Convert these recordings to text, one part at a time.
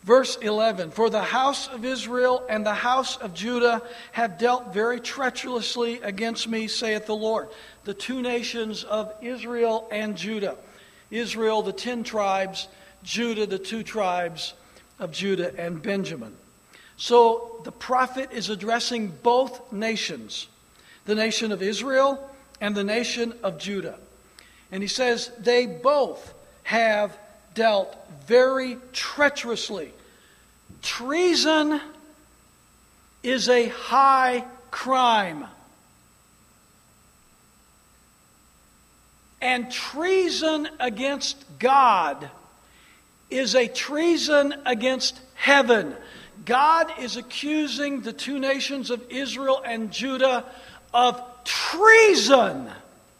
Verse 11, for the house of Israel and the house of Judah have dealt very treacherously against me, saith the Lord. The two nations of Israel and Judah. Israel, the 10 tribes, Judah, the 2 tribes of Judah and Benjamin. So the prophet is addressing both nations, the nation of Israel and the nation of Judah. And he says they both have dealt very treacherously. Treason is a high crime. And treason against God is a treason against heaven. God is accusing the two nations of Israel and Judah of treason.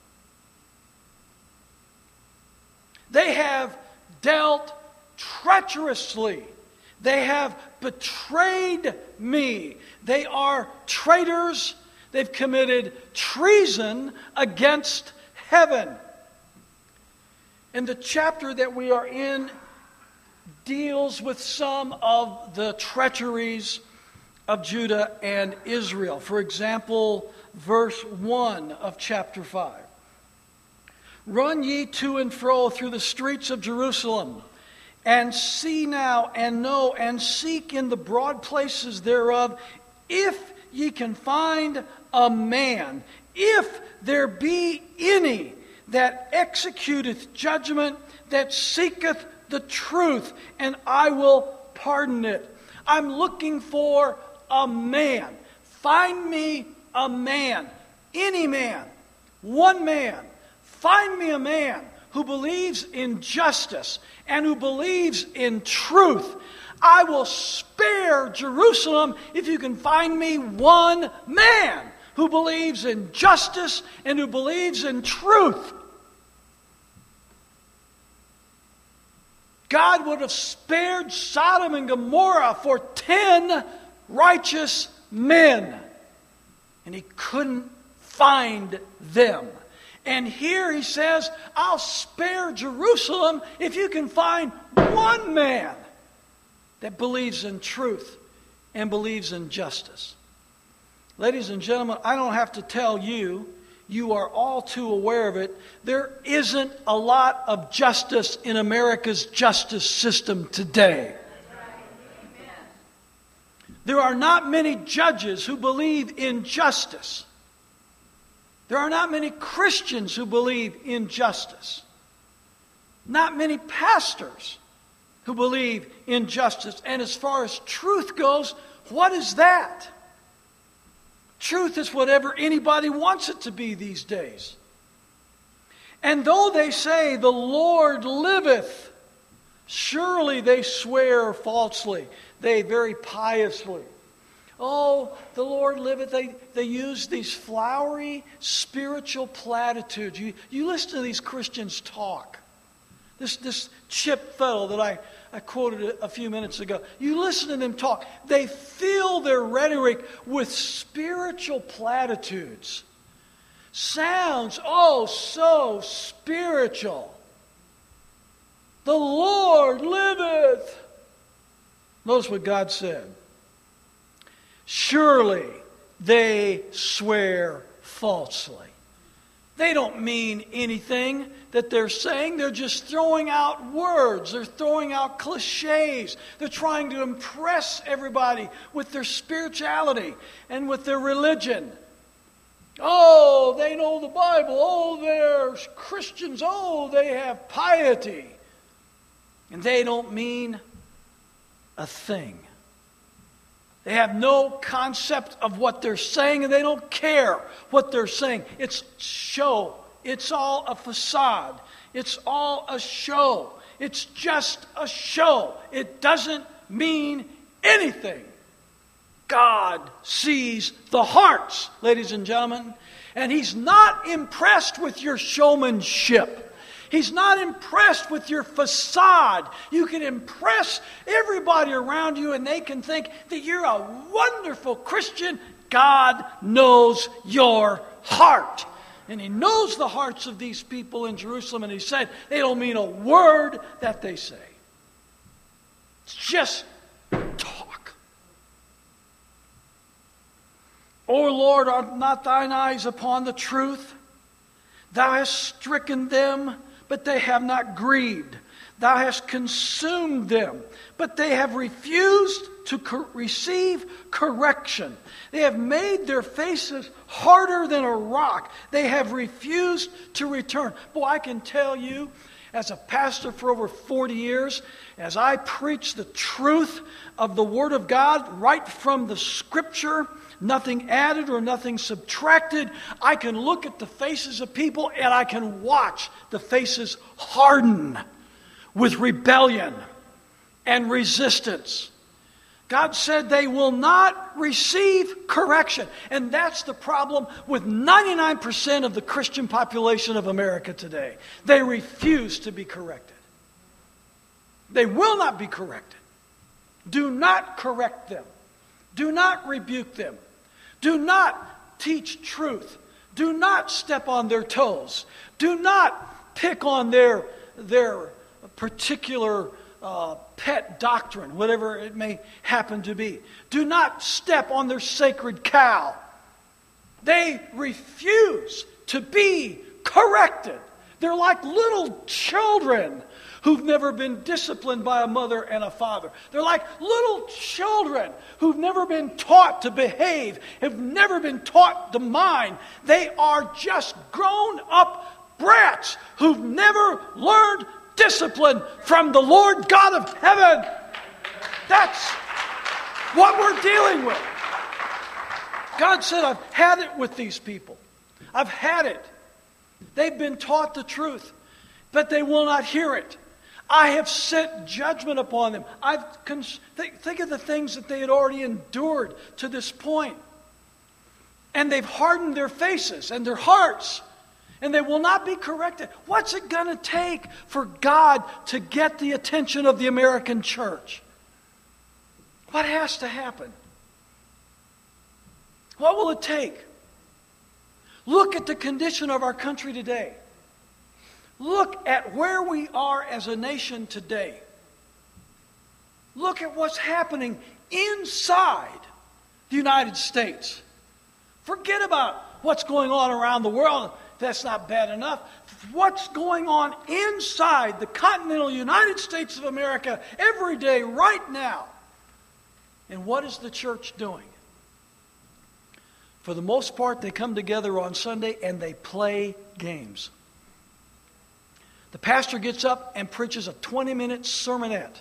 They have dealt treacherously. They have betrayed me. They are traitors. They've committed treason against heaven. And the chapter that we are in deals with some of the treacheries of Judah and Israel. For example, verse 1 of chapter 5. Run ye to and fro through the streets of Jerusalem, and see now, and know, and seek in the broad places thereof, if ye can find a man, if there be any that executeth judgment, that seeketh the truth, and I will pardon it. I'm looking for a man. Find me a man. Any man. One man. Find me a man who believes in justice and who believes in truth. I will spare Jerusalem if you can find me one man who believes in justice and who believes in truth. God would have spared Sodom and Gomorrah for 10 righteous men. And he couldn't find them. And here he says, I'll spare Jerusalem if you can find one man that believes in truth and believes in justice. Ladies and gentlemen, I don't have to tell you, you are all too aware of it. There isn't a lot of justice in America's justice system today. There are not many judges who believe in justice. There are not many Christians who believe in justice. Not many pastors who believe in justice. And as far as truth goes, what is that? Truth is whatever anybody wants it to be these days. And though they say, the Lord liveth, surely they swear falsely. They very piously. Oh, the Lord liveth. They use these flowery spiritual platitudes. You listen to these Christians talk. This Chip fellow that I quoted a few minutes ago. You listen to them talk. They fill their rhetoric with spiritual platitudes. Sounds, oh, so spiritual. The Lord liveth. Notice what God said. Surely they swear falsely. They don't mean anything that they're saying. They're just throwing out words. They're throwing out cliches. They're trying to impress everybody with their spirituality and with their religion. Oh, they know the Bible. Oh, they're Christians. Oh, they have piety. And they don't mean a thing. They have no concept of what they're saying, and they don't care what they're saying. It's show. It's all a facade. It's all a show. It's just a show. It doesn't mean anything. God sees the hearts, ladies and gentlemen, and He's not impressed with your showmanship. He's not impressed with your facade. You can impress everybody around you and they can think that you're a wonderful Christian. God knows your heart. And He knows the hearts of these people in Jerusalem. And He said they don't mean a word that they say. It's just O Lord, are not thine eyes upon the truth? Thou hast stricken them, but they have not grieved. Thou hast consumed them, but they have refused to receive correction. They have made their faces harder than a rock. They have refused to return. Boy, I can tell you, as a pastor for over 40 years, as I preach the truth of the Word of God right from the Scripture, nothing added or nothing subtracted, I can look at the faces of people and I can watch the faces harden with rebellion and resistance. God said they will not receive correction. And that's the problem with 99% of the Christian population of America today. They refuse to be corrected. They will not be corrected. Do not correct them. Do not rebuke them. Do not teach truth. Do not step on their toes. Do not pick on their particular pet doctrine, whatever it may happen to be. Do not step on their sacred cow. They refuse to be corrected. They're like little children who've never been disciplined by a mother and a father. They're like little children who've never been taught to behave, have never been taught to mind. They are just grown-up brats who've never learned discipline from the Lord God of heaven. That's what we're dealing with. God said, I've had it with these people. I've had it. They've been taught the truth, but they will not hear it. I have sent judgment upon them. Think of the things that they had already endured to this point. And they've hardened their faces and their hearts. And they will not be corrected. What's it going to take for God to get the attention of the American church? What has to happen? What will it take? Look at the condition of our country today. Look at where we are as a nation today. Look at what's happening inside the United States. Forget about what's going on around the world. That's not bad enough. What's going on inside the continental United States of America every day, right now? And what is the church doing? For the most part, they come together on Sunday and they play games. The pastor gets up and preaches a 20-minute sermonette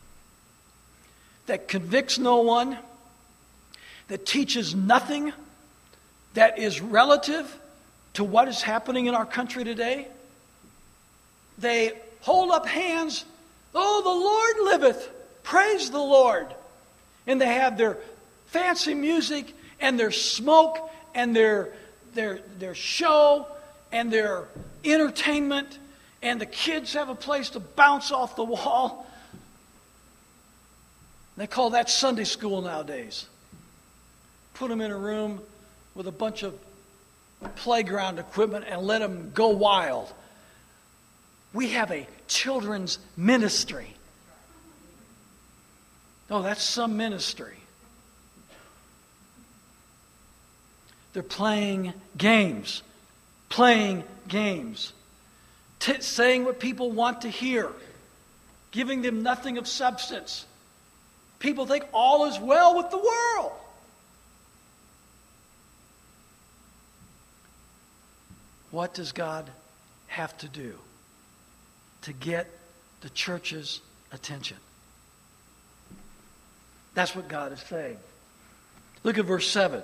that convicts no one, that teaches nothing, that is relative to what is happening in our country today. They hold up hands, oh, the Lord liveth, praise the Lord. And they have their fancy music and their smoke and their show and their entertainment, and the kids have a place to bounce off the wall. They call that Sunday school nowadays. Put them in a room with a bunch of playground equipment and let them go wild. We have a children's ministry. Oh, that's some ministry. They're playing games. Saying what people want to hear. Giving them nothing of substance. People think all is well with the world. What does God have to do to get the church's attention? That's what God is saying. Look at verse 7.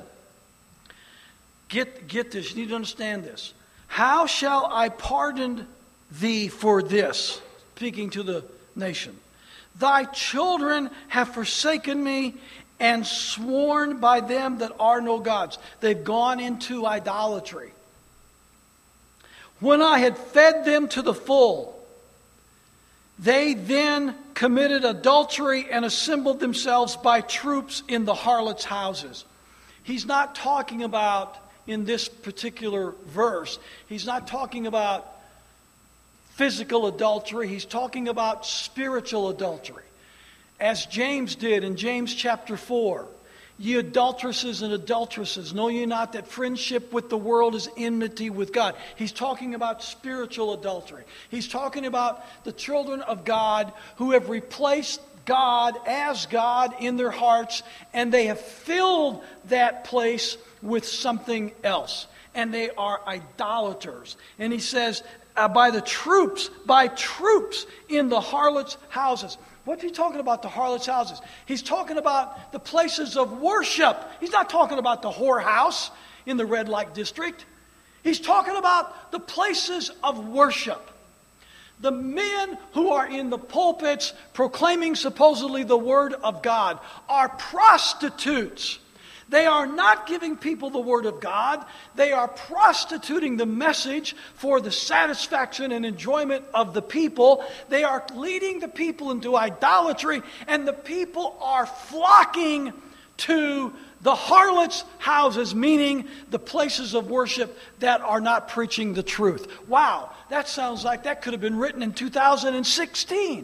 Get this. You need to understand this. How shall I pardon thee for this? Speaking to the nation. Thy children have forsaken me and sworn by them that are no gods. They've gone into idolatry. When I had fed them to the full, they then committed adultery and assembled themselves by troops in the harlots' houses. He's not talking about, in this particular verse, he's not talking about physical adultery. He's talking about spiritual adultery. As James did in James chapter 4. Ye adulteresses and adulteresses, know ye not that friendship with the world is enmity with God? He's talking about spiritual adultery. He's talking about the children of God who have replaced God as God in their hearts, and they have filled that place with something else. And they are idolaters. And he says, by troops in the harlots' houses. What's he talking about, the harlots' houses? He's talking about the places of worship. He's not talking about the whorehouse in the red light district. He's talking about the places of worship. The men who are in the pulpits proclaiming supposedly the word of God are prostitutes. They are not giving people the word of God. They are prostituting the message for the satisfaction and enjoyment of the people. They are leading the people into idolatry, and the people are flocking to the harlots' houses, meaning the places of worship that are not preaching the truth. Wow, that sounds like that could have been written in 2016.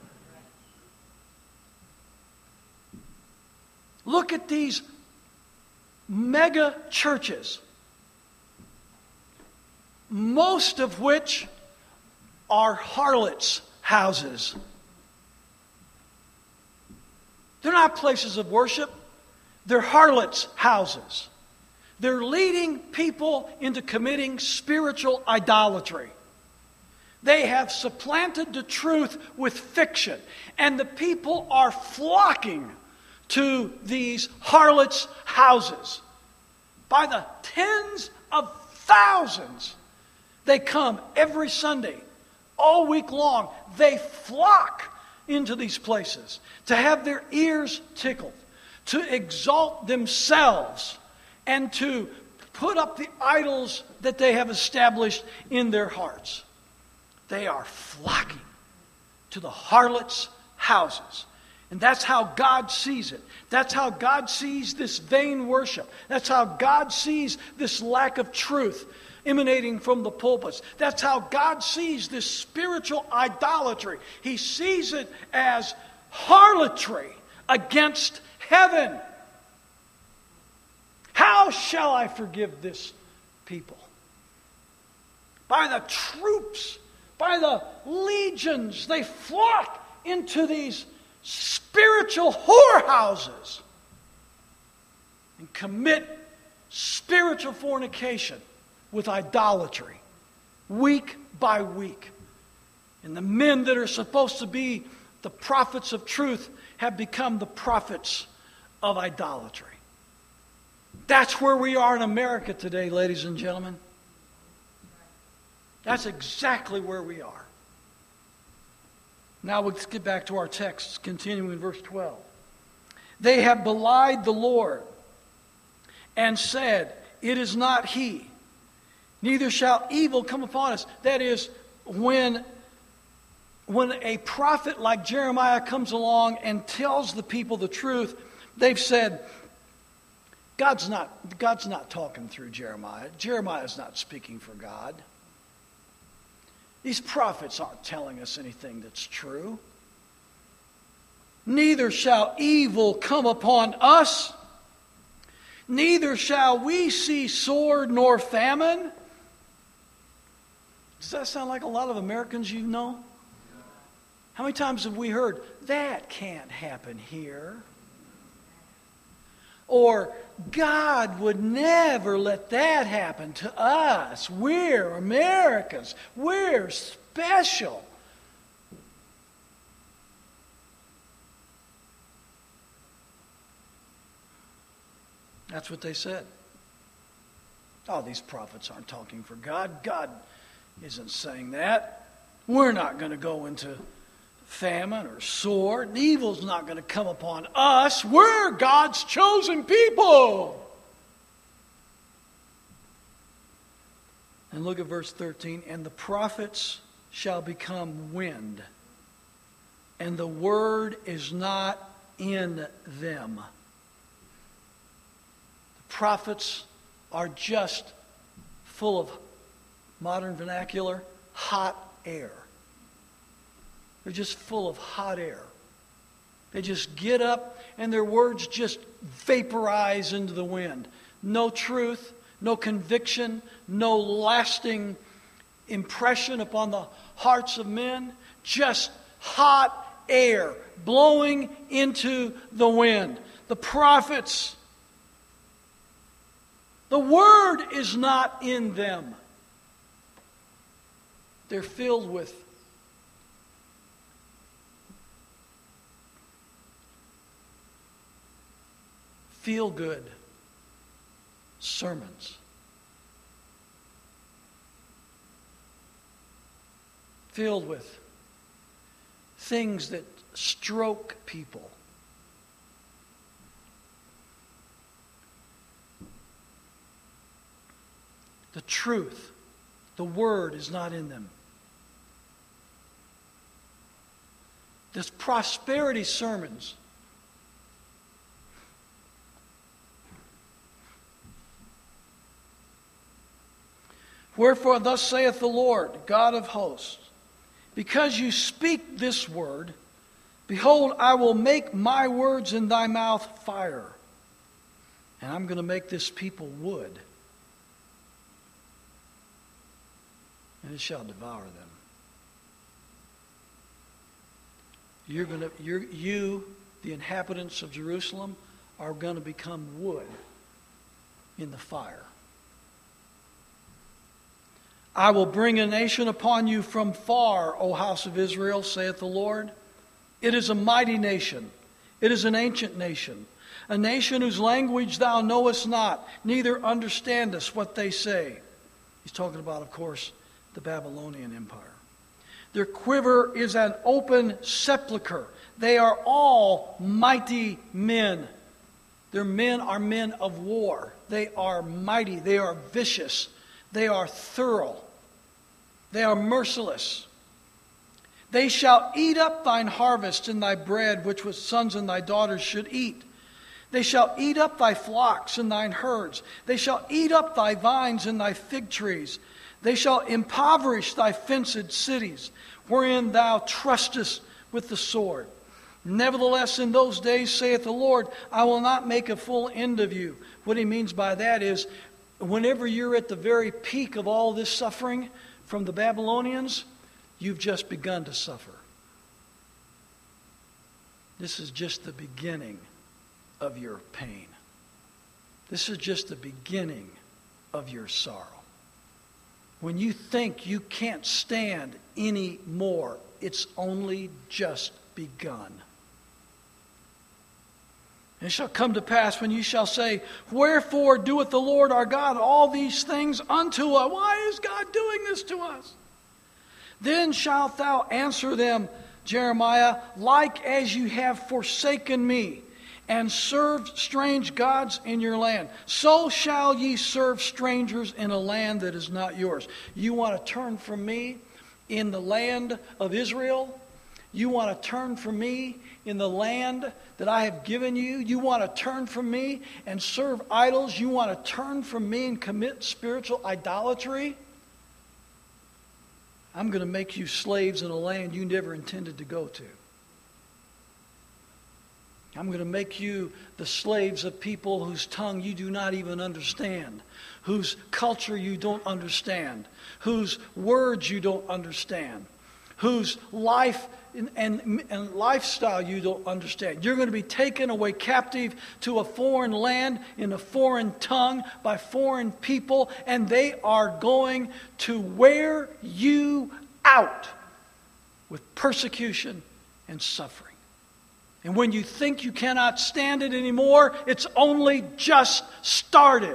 Look at these mega churches, most of which are harlots' houses. They're not places of worship. They're harlots' houses. They're leading people into committing spiritual idolatry. They have supplanted the truth with fiction, and the people are flocking to these harlots' houses. By the tens of thousands, they come every Sunday, all week long. They flock into these places to have their ears tickled, to exalt themselves, and to put up the idols that they have established in their hearts. They are flocking to the harlots' houses. And that's how God sees it. That's how God sees this vain worship. That's how God sees this lack of truth emanating from the pulpits. That's how God sees this spiritual idolatry. He sees it as harlotry against heaven. How shall I forgive this people? By the troops, by the legions, they flock into these spiritual whorehouses and commit spiritual fornication with idolatry week by week. And the men that are supposed to be the prophets of truth have become the prophets of idolatry. That's where we are in America today, ladies and gentlemen. That's exactly where we are. Now let's get back to our text, continuing in verse 12. They have belied the Lord and said, it is not he, neither shall evil come upon us. That is, when a prophet like Jeremiah comes along and tells the people the truth, they've said, God's not talking through Jeremiah. Jeremiah's not speaking for God. These prophets aren't telling us anything that's true. Neither shall evil come upon us, neither shall we see sword nor famine. Does that sound like a lot of Americans you know? How many times have we heard, that can't happen here? Or, God would never let that happen to us. We're Americans. We're special. That's what they said. Oh, these prophets aren't talking for God. God isn't saying that. We're not going to go into famine or sword. Evil's not going to come upon us. We're God's chosen people. And look at verse 13. And the prophets shall become wind, and the word is not in them. The prophets are just full of, modern vernacular, hot air. They're just full of hot air. They just get up and their words just vaporize into the wind. No truth, no conviction, no lasting impression upon the hearts of men. Just hot air blowing into the wind. The prophets, the word is not in them. They're filled with feel-good sermons. Filled with things that stroke people. The truth, the word is not in them. This prosperity sermons. Wherefore thus saith the Lord, God of hosts, because you speak this word, behold, I will make my words in thy mouth fire, and I'm going to make this people wood, and it shall devour them. You, the inhabitants of Jerusalem, are going to become wood in the fire. I will bring a nation upon you from far, O house of Israel, saith the Lord. It is a mighty nation. It is an ancient nation. A nation whose language thou knowest not, neither understandest what they say. He's talking about, of course, the Babylonian Empire. Their quiver is an open sepulchre. They are all mighty men. Their men are men of war. They are mighty. They are vicious. They are thorough. They are merciless. They shall eat up thine harvest and thy bread, which thy sons and thy daughters should eat. They shall eat up thy flocks and thine herds. They shall eat up thy vines and thy fig trees. They shall impoverish thy fenced cities, wherein thou trustest with the sword. Nevertheless, in those days, saith the Lord, I will not make a full end of you. What he means by that is, whenever you're at the very peak of all this suffering from the Babylonians, you've just begun to suffer. This is just the beginning of your pain. This is just the beginning of your sorrow. When you think you can't stand any more, it's only just begun. And it shall come to pass when you shall say, wherefore doeth the Lord our God all these things unto us? Why is God doing this to us? Then shalt thou answer them, Jeremiah, like as you have forsaken me, and served strange gods in your land, so shall ye serve strangers in a land that is not yours. You want to turn from me in the land of Israel? You want to turn from me in the land that I have given you? You want to turn from me and serve idols? You want to turn from me and commit spiritual idolatry? I'm going to make you slaves in a land you never intended to go to. I'm going to make you the slaves of people whose tongue you do not even understand, whose culture you don't understand, whose words you don't understand, whose life and lifestyle you don't understand. You're going to be taken away captive to a foreign land in a foreign tongue by foreign people, and they are going to wear you out with persecution and suffering. And when you think you cannot stand it anymore, it's only just started.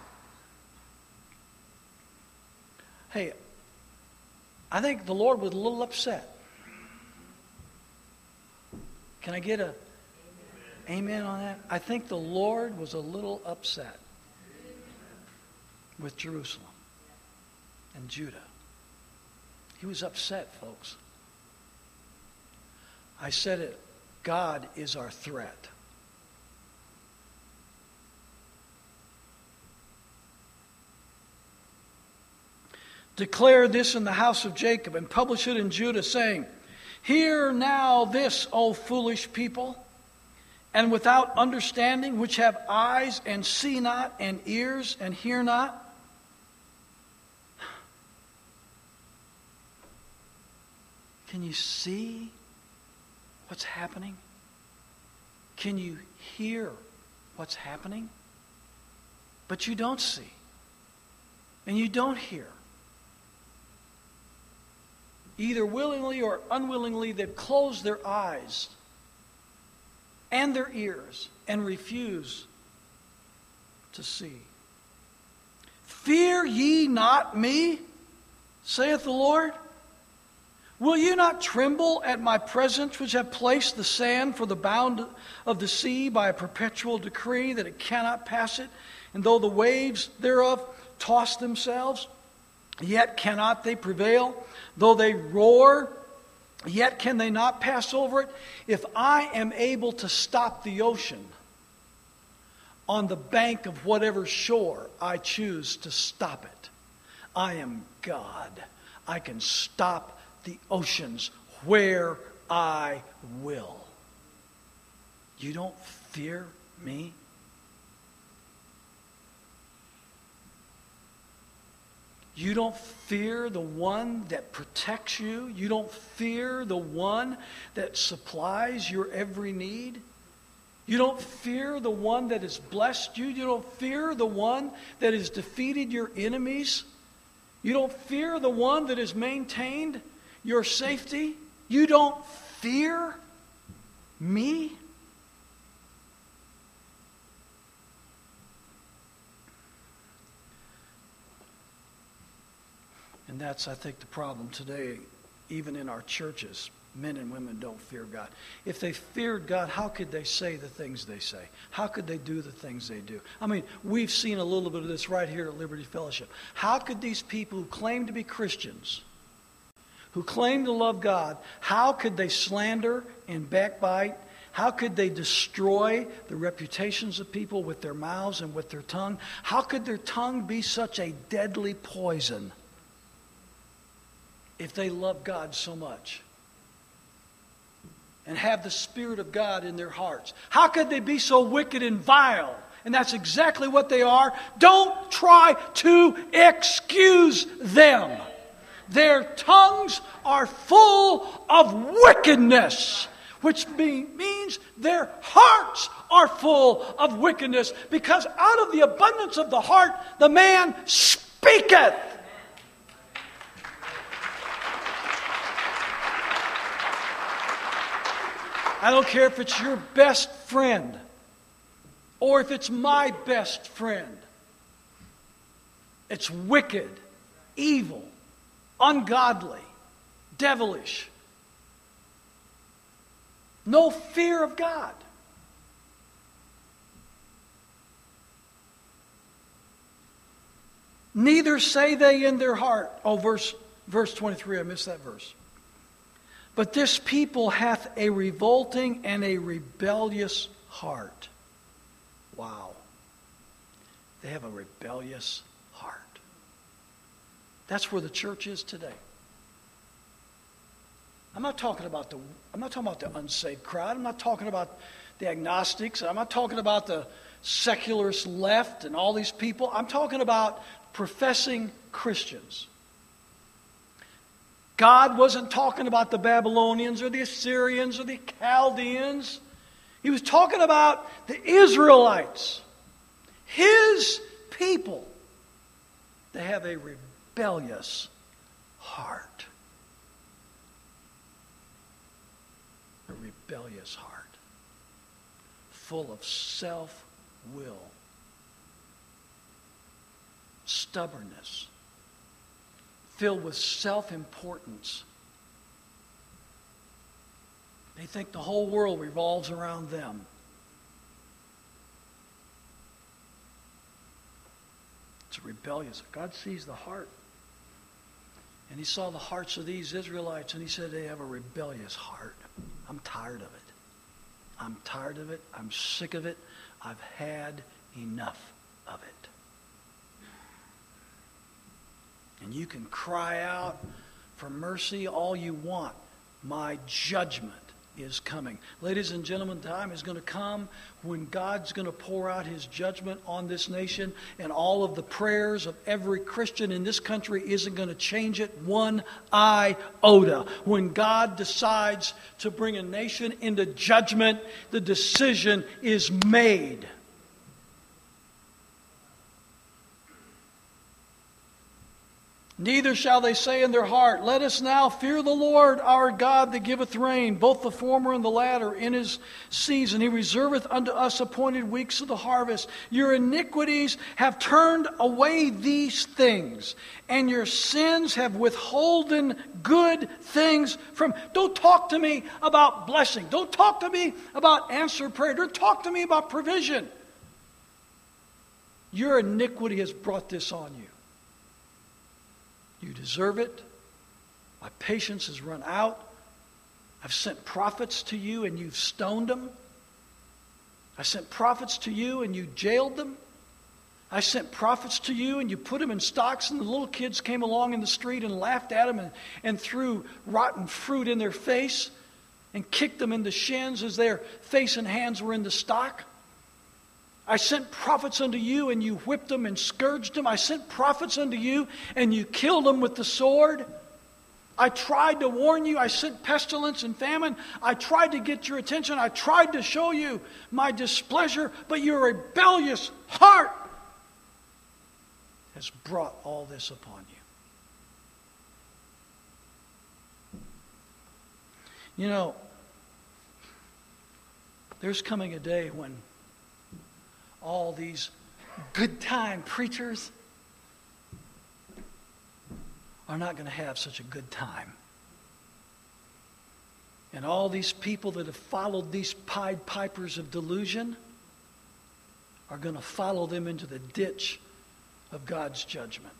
Hey, I think the Lord was a little upset. Can I get a amen on that? I think the Lord was a little upset with Jerusalem and Judah. He was upset, folks. I said it. God is our threat. Declare this in the house of Jacob and publish it in Judah, saying, hear now this, O foolish people. and without understanding, which have eyes and see not, and ears and hear not? Can you see what's happening? Can you hear what's happening? But you don't see. And you don't hear. Either willingly or unwillingly, they've closed their eyes and their ears and refuse to see. Fear ye not me, saith the Lord? Will you not tremble at my presence, which have placed the sand for the bound of the sea by a perpetual decree, that it cannot pass it? And though the waves thereof toss themselves, yet cannot they prevail. Though they roar, yet can they not pass over it. If I am able to stop the ocean on the bank of whatever shore I choose to stop it, I am God. I can stop the oceans where I will. You don't fear me? You don't fear the one that protects you? You don't fear the one that supplies your every need? You don't fear the one that has blessed you? You don't fear the one that has defeated your enemies? You don't fear the one that has maintained your safety? You don't fear me? And that's, I think, the problem today, even in our churches. Men and women don't fear God. If they feared God, how could they say the things they say? How could they do the things they do? I mean, we've seen a little bit of this right here at Liberty Fellowship. How could these people who claim to be Christians, who claim to love God, how could they slander and backbite? How could they destroy the reputations of people with their mouths and with their tongue? How could their tongue be such a deadly poison if they love God so much and have the Spirit of God in their hearts? How could they be so wicked and vile? And that's exactly what they are. Don't try to excuse them. Their tongues are full of wickedness, which means their hearts are full of wickedness, because out of the abundance of the heart the man speaketh. I don't care if it's your best friend or if it's my best friend. It's wicked, evil, ungodly, devilish. No fear of God. Neither say they in their heart. Oh, verse 23, I missed that verse. But this people hath a revolting and a rebellious heart. Wow. They have a rebellious heart. That's where the church is today. I'm not talking about the unsaved crowd. I'm not talking about the agnostics. I'm not talking about the secularist left and all these people. I'm talking about professing Christians. God wasn't talking about the Babylonians or the Assyrians or the Chaldeans. He was talking about the Israelites, His people. They have a rebellious heart. A rebellious heart. Full of self-will. Stubbornness. Filled with self-importance. They think the whole world revolves around them. It's rebellious. God sees the heart. And He saw the hearts of these Israelites, and He said they have a rebellious heart. I'm tired of it. I'm tired of it. I'm sick of it. I've had enough of it. And you can cry out for mercy all you want. My judgment is coming. Ladies and gentlemen, time is going to come when God's going to pour out His judgment on this nation, and all of the prayers of every Christian in this country isn't going to change it one iota. When God decides to bring a nation into judgment, the decision is made. Neither shall they say in their heart, let us now fear the Lord our God that giveth rain, both the former and the latter, in His season. He reserveth unto us appointed weeks of the harvest. Your iniquities have turned away these things, and your sins have withholden good things from... Don't talk to me about blessing. Don't talk to me about answered prayer. Don't talk to me about provision. Your iniquity has brought this on you. You deserve it. My patience has run out. I've sent prophets to you and you've stoned them. I sent prophets to you and you jailed them. I sent prophets to you and you put them in stocks, and the little kids came along in the street and laughed at them and threw rotten fruit in their face and kicked them in the shins as their face and hands were in the stock. I sent prophets unto you, and you whipped them and scourged them. I sent prophets unto you, and you killed them with the sword. I tried to warn you. I sent pestilence and famine. I tried to get your attention. I tried to show you my displeasure, but your rebellious heart has brought all this upon you. You know, there's coming a day when all these good time preachers are not going to have such a good time. And all these people that have followed these Pied Pipers of delusion are going to follow them into the ditch of God's judgment.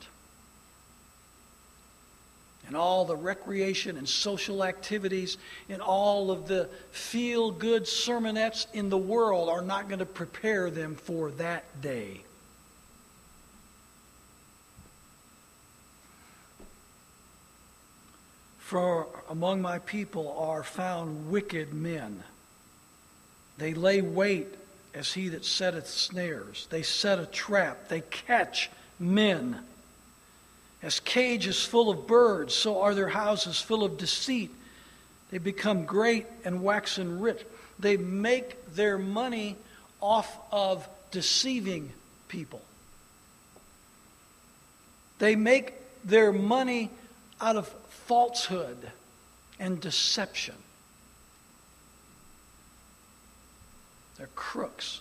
And all the recreation and social activities and all of the feel-good sermonettes in the world are not going to prepare them for that day. For among my people are found wicked men. They lay wait as he that setteth snares. They set a trap. They catch men. As cage is full of birds, so are their houses full of deceit. They become great and waxen rich. They make their money off of deceiving people. They make their money out of falsehood and deception. They're crooks.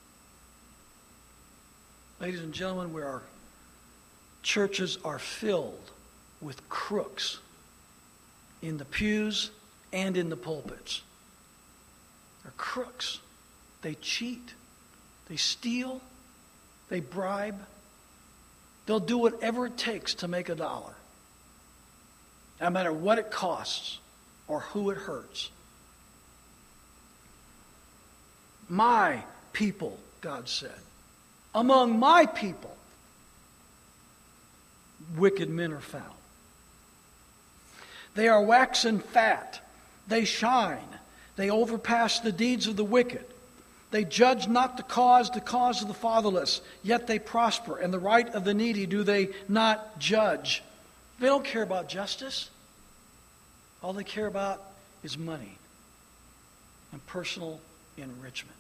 Ladies and gentlemen, we are churches are filled with crooks in the pews and in the pulpits. They're crooks. They cheat. They steal. They bribe. They'll do whatever it takes to make $1, no matter what it costs or who it hurts. My people, God said, among my people, wicked men are found. They are waxen fat. They shine. They overpass the deeds of the wicked. They judge not the cause of the fatherless, yet they prosper. And the right of the needy do they not judge. They don't care about justice. All they care about is money and personal enrichment.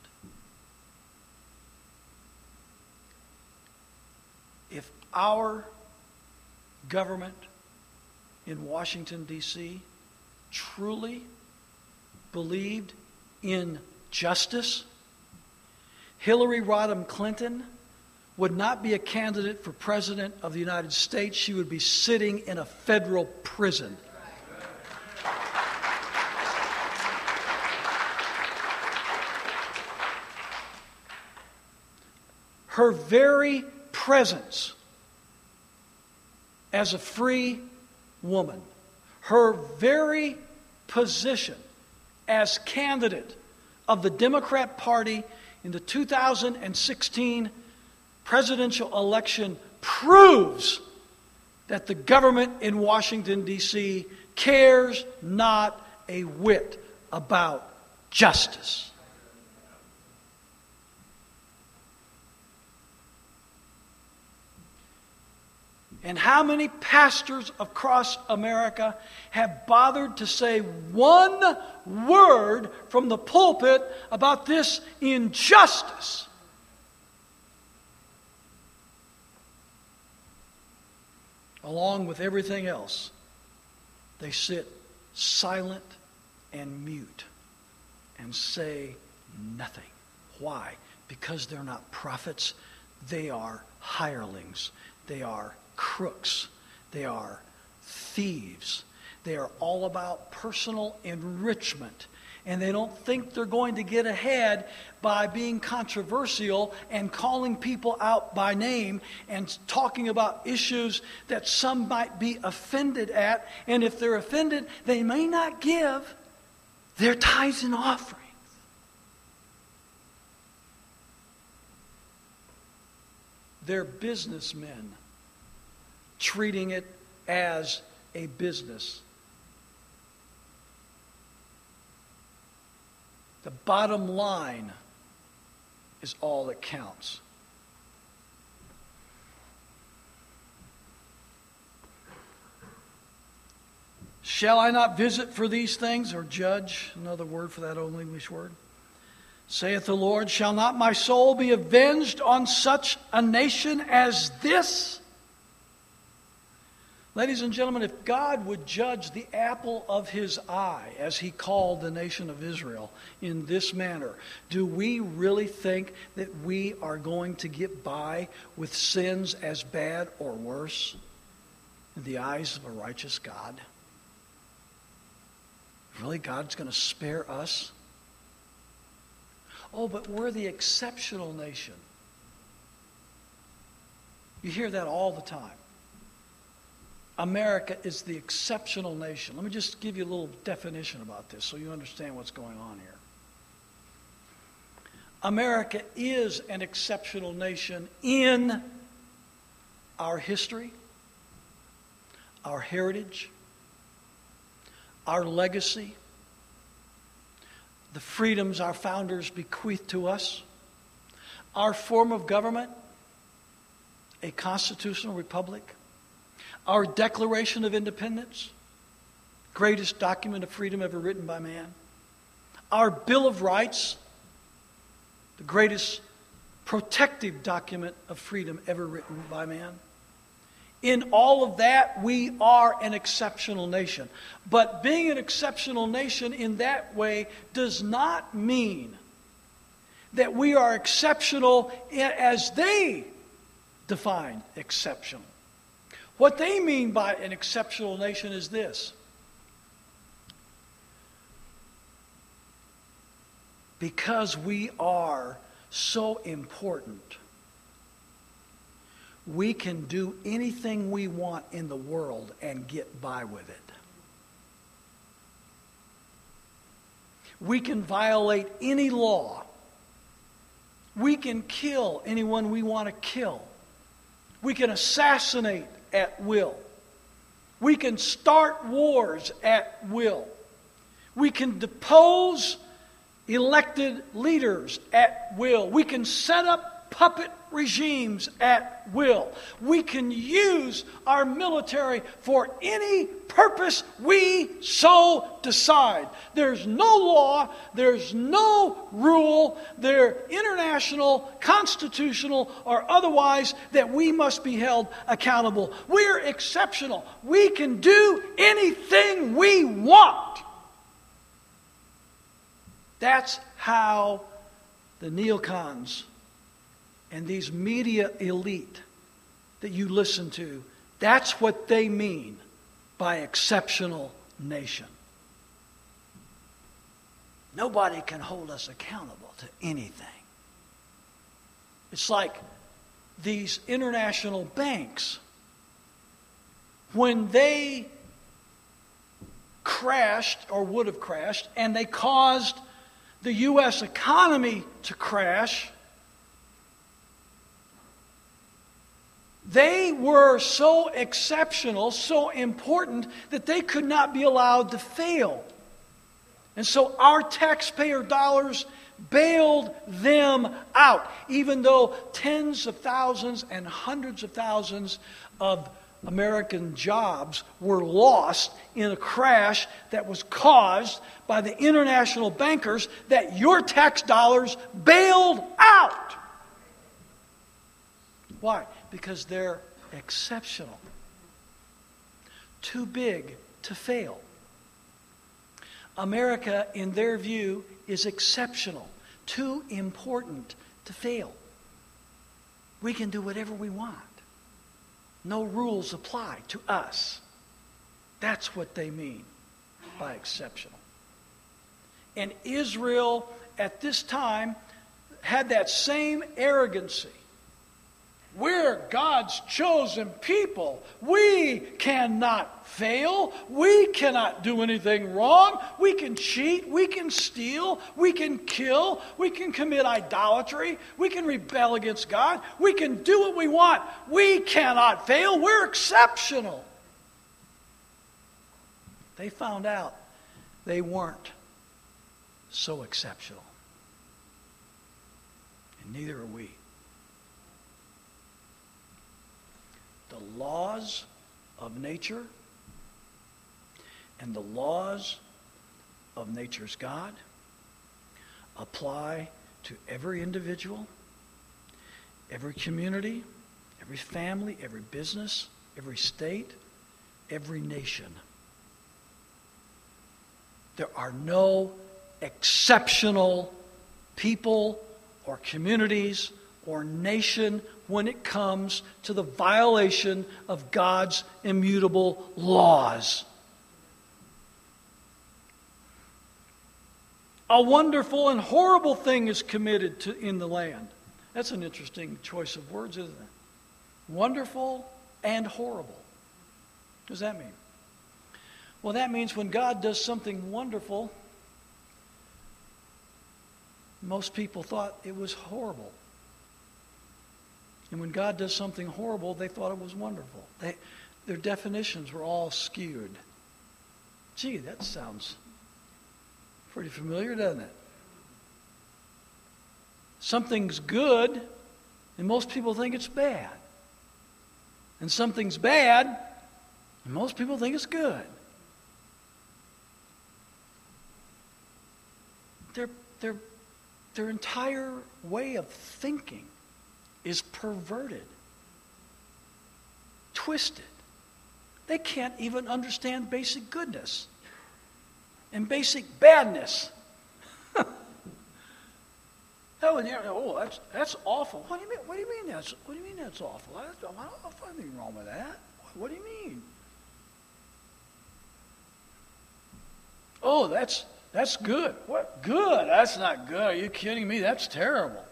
If our government in Washington, D.C. truly believed in justice, Hillary Rodham Clinton would not be a candidate for president of the United States. She would be sitting in a federal prison. Her very presence as a free woman, her very position as candidate of the Democrat Party in the 2016 presidential election proves that the government in Washington, D.C. cares not a whit about justice. And how many pastors across America have bothered to say one word from the pulpit about this injustice? Along with everything else, they sit silent and mute and say nothing. Why? Because they're not prophets. They are hirelings. They are crooks. They are thieves. They are all about personal enrichment. And they don't think they're going to get ahead by being controversial and calling people out by name and talking about issues that some might be offended at. And if they're offended, they may not give their tithes and offerings. They're businessmen treating it as a business. The bottom line is all that counts. Shall I not visit for these things, or judge? Another word for that old English word. Saith the Lord, shall not my soul be avenged on such a nation as this? Ladies and gentlemen, if God would judge the apple of his eye, as he called the nation of Israel, in this manner, do we really think that we are going to get by with sins as bad or worse in the eyes of a righteous God? Really, God's going to spare us? Oh, but we're the exceptional nation. You hear that all the time. America is the exceptional nation. Let me just give you a little definition about this so you understand what's going on here. America is an exceptional nation in our history, our heritage, our legacy, the freedoms our founders bequeathed to us, our form of government, a constitutional republic, our Declaration of Independence, greatest document of freedom ever written by man, our Bill of Rights, the greatest protective document of freedom ever written by man. In all of that, we are an exceptional nation. But being an exceptional nation in that way does not mean that we are exceptional as they define exceptional. What they mean by an exceptional nation is this. Because we are so important, we can do anything we want in the world and get by with it. We can violate any law. We can kill anyone we want to kill. We can assassinate at will. We can start wars at will. We can depose elected leaders at will. We can set up puppet regimes at will. We can use our military for any purpose we so decide. There's no law, there's no rule, they're international, constitutional, or otherwise that we must be held accountable. We're exceptional. We can do anything we want. That's how the neocons and these media elite that you listen to, that's what they mean by exceptional nation. Nobody can hold us accountable to anything. It's like these international banks, when they crashed or would have crashed, and they caused the U.S. economy to crash, they were so exceptional, so important, that they could not be allowed to fail. And so our taxpayer dollars bailed them out, even though tens of thousands and hundreds of thousands of American jobs were lost in a crash that was caused by the international bankers that your tax dollars bailed out. Why? Because they're exceptional. Too big to fail. America, in their view, is exceptional. Too important to fail. We can do whatever we want. No rules apply to us. That's what they mean by exceptional. And Israel, at this time, had that same arrogancy. We're God's chosen people. We cannot fail. We cannot do anything wrong. We can cheat. We can steal. We can kill. We can commit idolatry. We can rebel against God. We can do what we want. We cannot fail. We're exceptional. They found out they weren't so exceptional. And neither are we. The laws of nature and the laws of nature's God apply to every individual, every community, every family, every business, every state, every nation. There are no exceptional people or communities or nation when it comes to the violation of God's immutable laws. A wonderful and horrible thing is committed in the land. That's an interesting choice of words, isn't it? Wonderful and horrible. What does that mean? Well, that means when God does something wonderful, most people thought it was horrible. And when God does something horrible, they thought it was wonderful. Their definitions were all skewed. Gee, that sounds pretty familiar, doesn't it? Something's good, and most people think it's bad. And something's bad, and most people think it's good. Their entire way of thinking is perverted, twisted. They can't even understand basic goodness and basic badness. That's awful. What do you mean? What do you mean that's awful? I don't find anything wrong with that. What do you mean? Oh, that's good. What? Good? That's not good. Are you kidding me? That's terrible.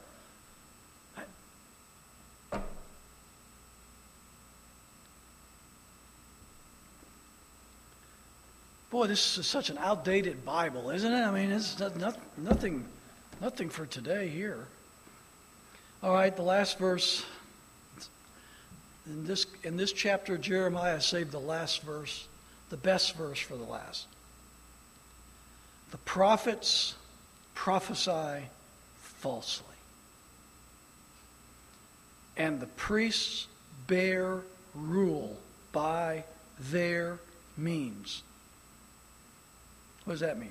Boy, this is such an outdated Bible, isn't it? I mean, it's nothing for today here. All right, the last verse. In this chapter of Jeremiah, I saved the last verse, the best verse for the last. The prophets prophesy falsely, and the priests bear rule by their means. What does that mean?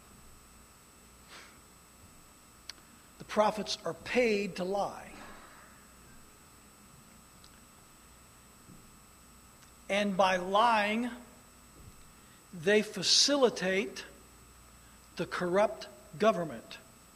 The prophets are paid to lie. And by lying, they facilitate the corrupt government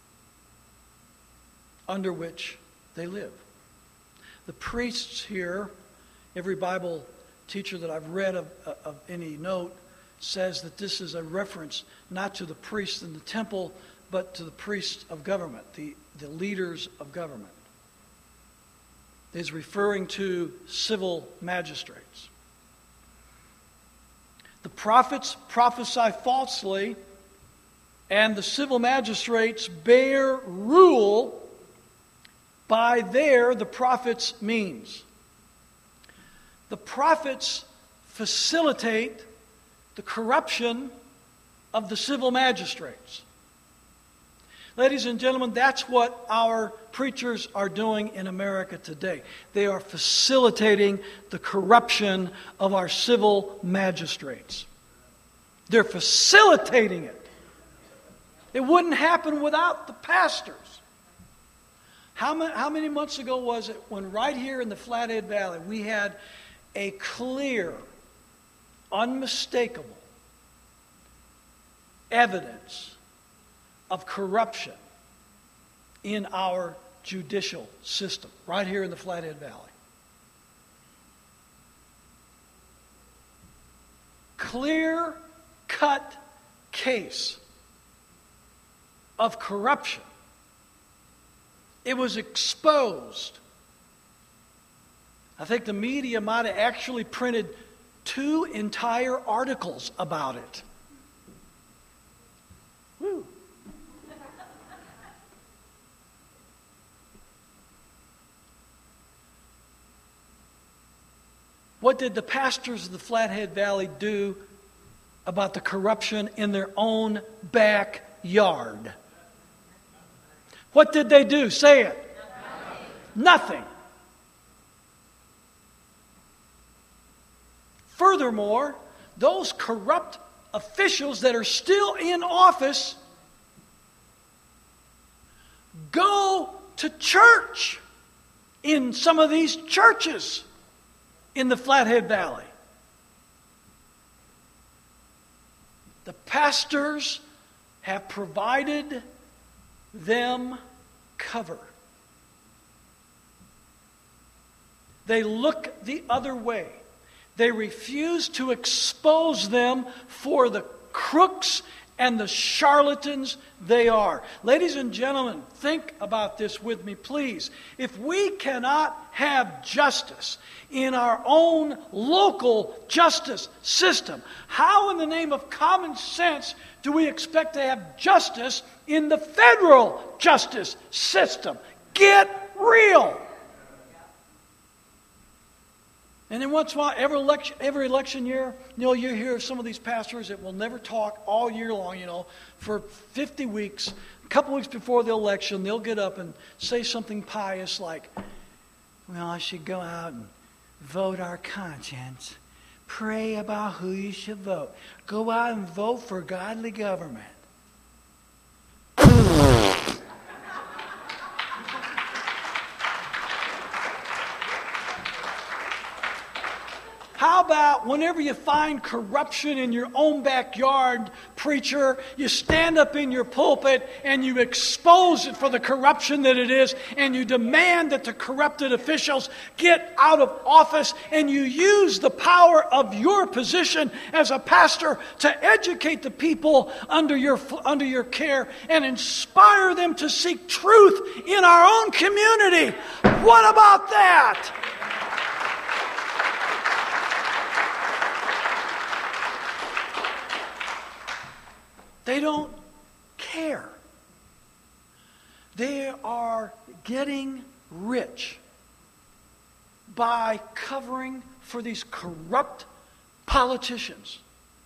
under which they live. The priests here, every Bible teacher that I've read of any note, says that this is a reference not to the priests in the temple, but to the priests of government, the leaders of government. It's referring to civil magistrates. The prophets prophesy falsely, and the civil magistrates bear rule by the prophets' means. The prophets facilitate the corruption of the civil magistrates. Ladies and gentlemen, that's what our preachers are doing in America today. They are facilitating the corruption of our civil magistrates. They're facilitating it. It wouldn't happen without the pastors. How many months ago was it when right here in the Flathead Valley we had a clear, unmistakable evidence of corruption in our judicial system, right here in the Flathead Valley? Clear-cut case of corruption. It was exposed. I think the media might have actually printed 2 entire articles about it. Woo. What did the pastors of the Flathead Valley do about the corruption in their own backyard? What did they do? Say it. Nothing. Furthermore, those corrupt officials that are still in office go to church in some of these churches in the Flathead Valley. The pastors have provided them cover. They look the other way. They refuse to expose them for the crooks and the charlatans they are. Ladies and gentlemen, think about this with me, please. If we cannot have justice in our own local justice system, how in the name of common sense do we expect to have justice in the federal justice system? Get real. And then once in a while, every election year, you hear some of these pastors that will never talk all year long, for 50 weeks. A couple weeks before the election, they'll get up and say something pious like, well, I should go out and vote our conscience. Pray about who you should vote. Go out and vote for godly government. How about whenever you find corruption in your own backyard, preacher, you stand up in your pulpit and you expose it for the corruption that it is, and you demand that the corrupted officials get out of office, and you use the power of your position as a pastor to educate the people under your care and inspire them to seek truth in our own community. What about that? They don't care. They are getting rich by covering for these corrupt politicians.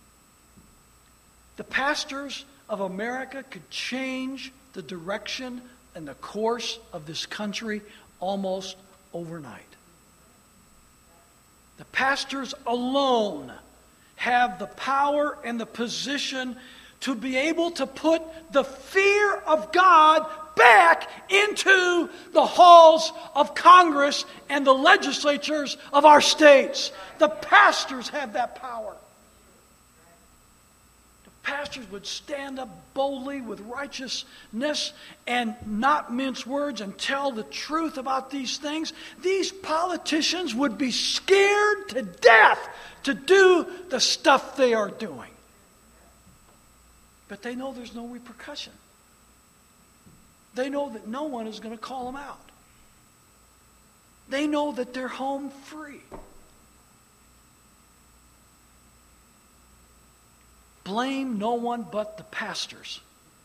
The pastors of America could change the direction and the course of this country almost overnight. The pastors alone have the power and the position to be able to put the fear of God back into the halls of Congress and the legislatures of our states. The pastors have that power. The pastors would stand up boldly with righteousness and not mince words and tell the truth about these things. These politicians would be scared to death to do the stuff they are doing. But they know there's no repercussion. They know that no one is going to call them out. They know that they're home free. Blame no one but the pastors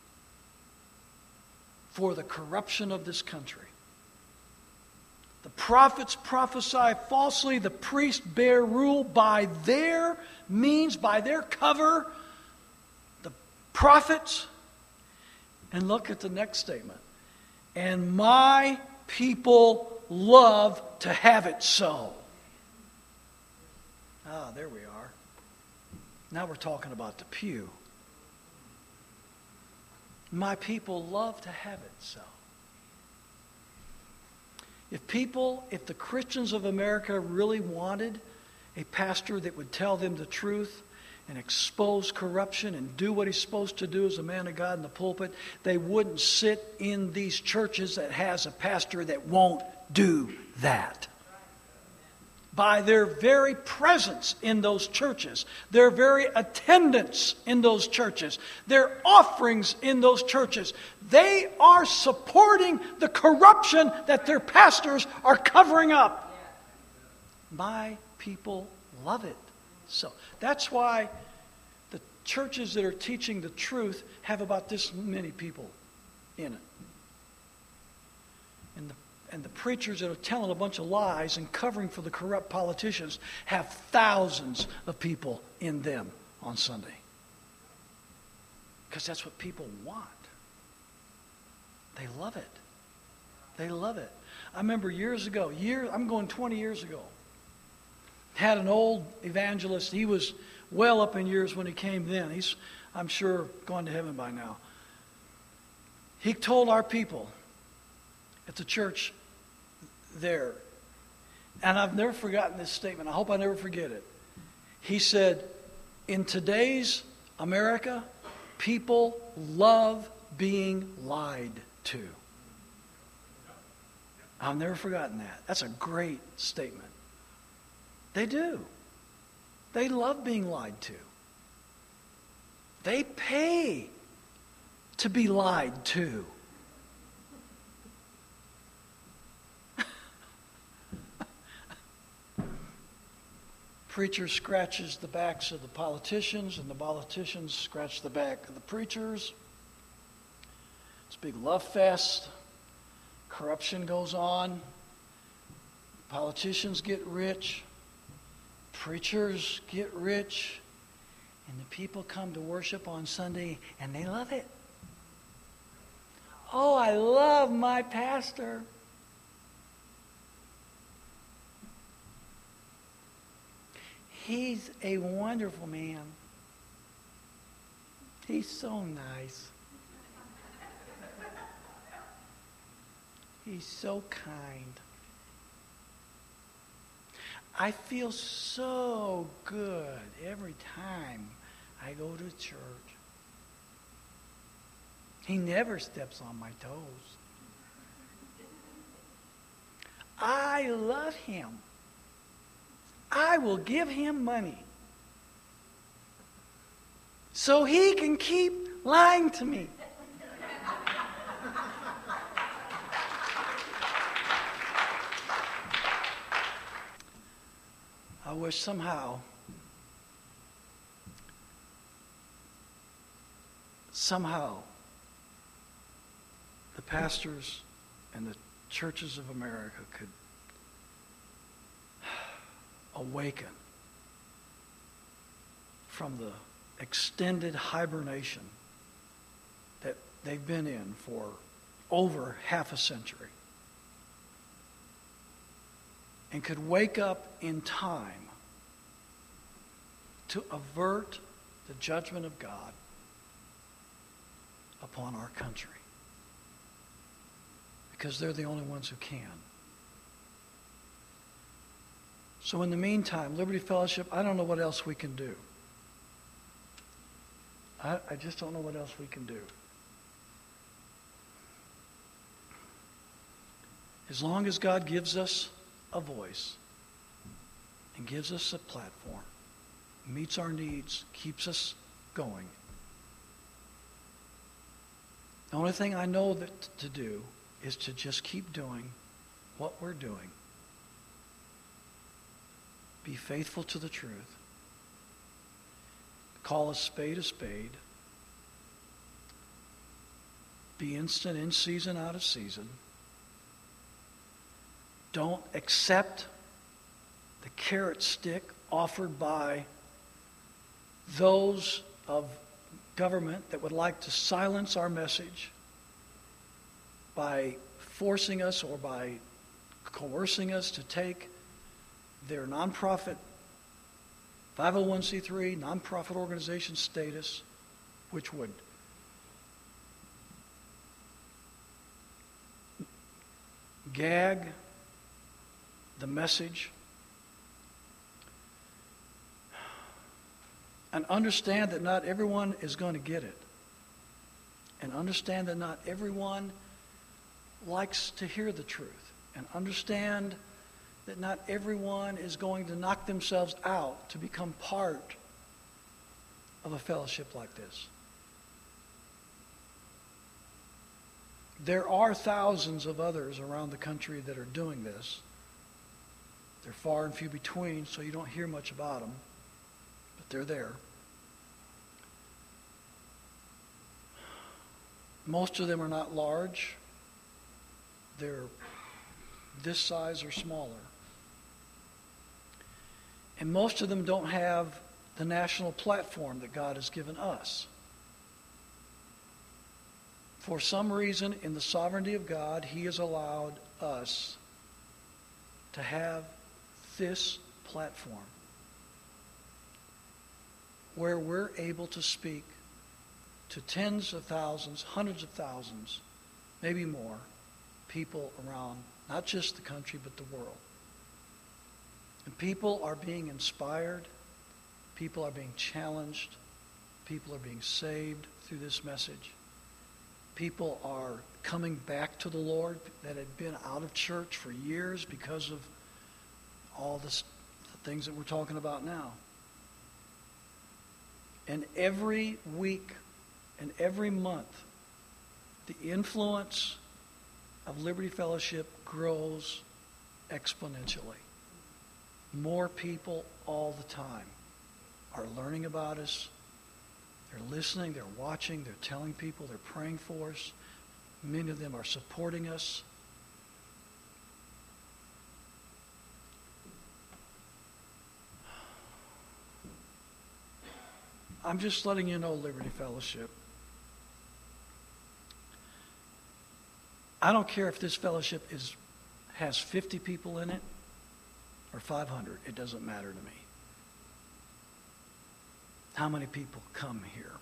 for the corruption of this country. The prophets prophesy falsely. The priests bear rule by their means, by their cover. prophets. And look at the next statement. And my people love to have it so. Ah, there we are. Now we're talking about the pew. My people love to have it so. If the Christians of America really wanted a pastor that would tell them the truth and expose corruption and do what he's supposed to do as a man of God in the pulpit, they wouldn't sit in these churches that has a pastor that won't do that. By their very presence in those churches, their very attendance in those churches, their offerings in those churches, they are supporting the corruption that their pastors are covering up. My people love it. So that's why the churches that are teaching the truth have about this many people in it. And the preachers that are telling a bunch of lies and covering for the corrupt politicians have thousands of people in them on Sunday. Because that's what people want. They love it. They love it. I remember years ago, I'm going 20 years ago, had an old evangelist. He was well up in years when he came then. He's, I'm sure, gone to heaven by now. He told our people at the church there, and I've never forgotten this statement. I hope I never forget it. He said, in today's America, people love being lied to. I've never forgotten that. That's a great statement. They do. They love being lied to. They pay to be lied to. Preacher scratches the backs of the politicians, and the politicians scratch the back of the preachers. It's a big love fest. Corruption goes on. Politicians get rich. Preachers get rich. And the people come to worship on Sunday, and they love it. Oh, I love my pastor. He's a wonderful man. He's so nice. He's so kind. I feel so good every time I go to church. He never steps on my toes. I love him. I will give him money so he can keep lying to me. I wish somehow the pastors and the churches of America could awaken from the extended hibernation that they've been in for over half a century, and could wake up in time to avert the judgment of God upon our country, because they're the only ones who can. So in the meantime, Liberty Fellowship, I don't know what else we can do. I just don't know what else we can do. As long as God gives us a voice and gives us a platform, meets our needs, keeps us going. The only thing I know that to do is to just keep doing what we're doing. Be faithful to the truth. Call a spade a spade. Be instant in season, out of season. Don't accept the carrot stick offered by those of government that would like to silence our message by forcing us or by coercing us to take their nonprofit 501c3 nonprofit organization status, which would gag the message, and understand that not everyone is going to get it, and understand that not everyone likes to hear the truth, and understand that not everyone is going to knock themselves out to become part of a fellowship like this. There are thousands of others around the country that are doing this. They're far and few between, so you don't hear much about them, but they're there. Most of them are not large. They're this size or smaller. And most of them don't have the national platform that God has given us. For some reason, in the sovereignty of God, He has allowed us to have this platform where we're able to speak to tens of thousands, hundreds of thousands, maybe more, people around not just the country, but the world. And people are being inspired. People are being challenged. People are being saved through this message. People are coming back to the Lord that had been out of church for years because of all the things that we're talking about now. And every week and every month, the influence of Liberty Fellowship grows exponentially. More people all the time are learning about us. They're listening, they're watching, they're telling people, they're praying for us. Many of them are supporting us. I'm just letting you know, Liberty Fellowship. I don't care if this fellowship has 50 people in it or 500. It doesn't matter to me. How many people come here?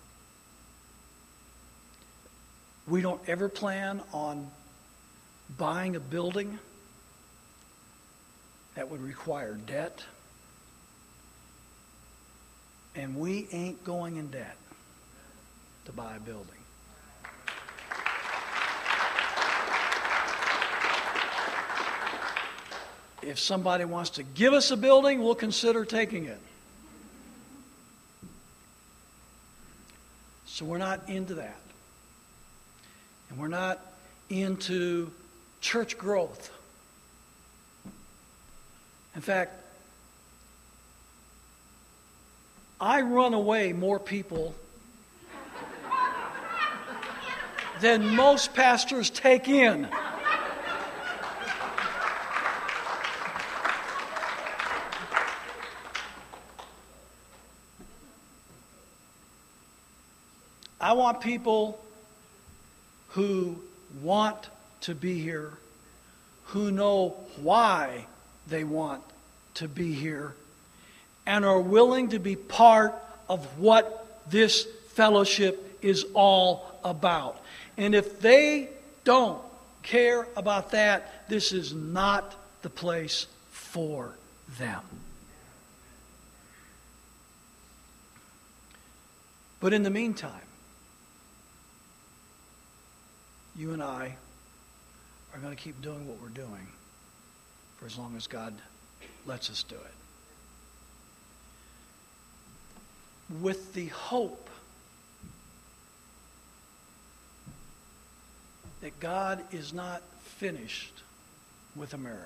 We don't ever plan on buying a building that would require debt. And we ain't going in debt to buy a building. If somebody wants to give us a building, we'll consider taking it. So we're not into that. And we're not into church growth. In fact, I run away more people than most pastors take in. I want people who want to be here, who know why they want to be here, and are willing to be part of what this fellowship is all about. And if they don't care about that, this is not the place for them. But in the meantime, you and I are going to keep doing what we're doing for as long as God lets us do it. With the hope that God is not finished with America.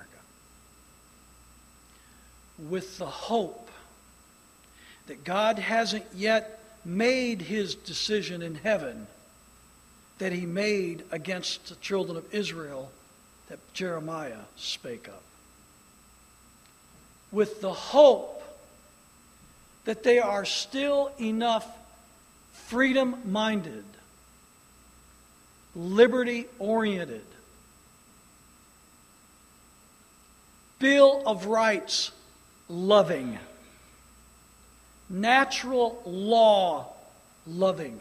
With the hope that God hasn't yet made His decision in heaven that He made against the children of Israel that Jeremiah spake of. With the hope that there are still enough freedom-minded, liberty-oriented, Bill of Rights loving, natural law loving.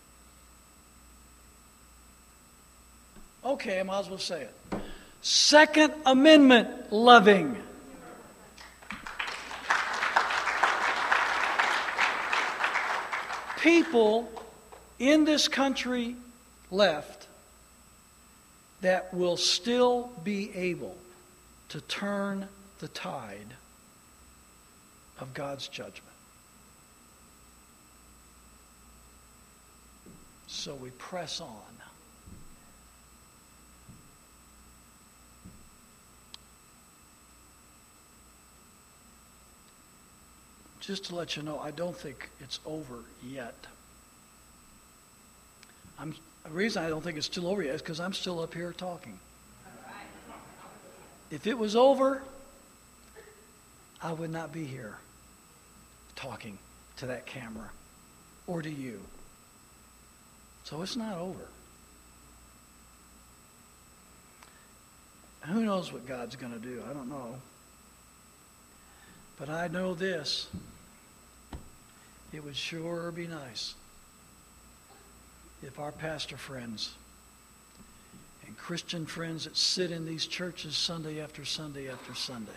Okay, I might as well say it. Second Amendment loving. People in this country left that will still be able to turn the tide of God's judgment. So we press on. Just to let you know, I don't think it's over yet. The reason I don't think it's still over yet is because I'm still up here talking. If it was over, I would not be here talking to that camera or to you. So it's not over. Who knows what God's going to do? I don't know. But I know this. It would sure be nice if our pastor friends and Christian friends that sit in these churches Sunday after Sunday after Sunday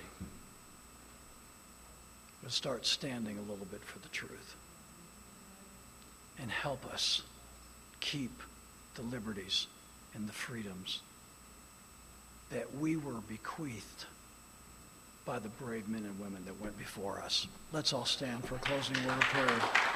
would start standing a little bit for the truth and help us keep the liberties and the freedoms that we were bequeathed by the brave men and women that went before us. Let's all stand for a closing word of prayer.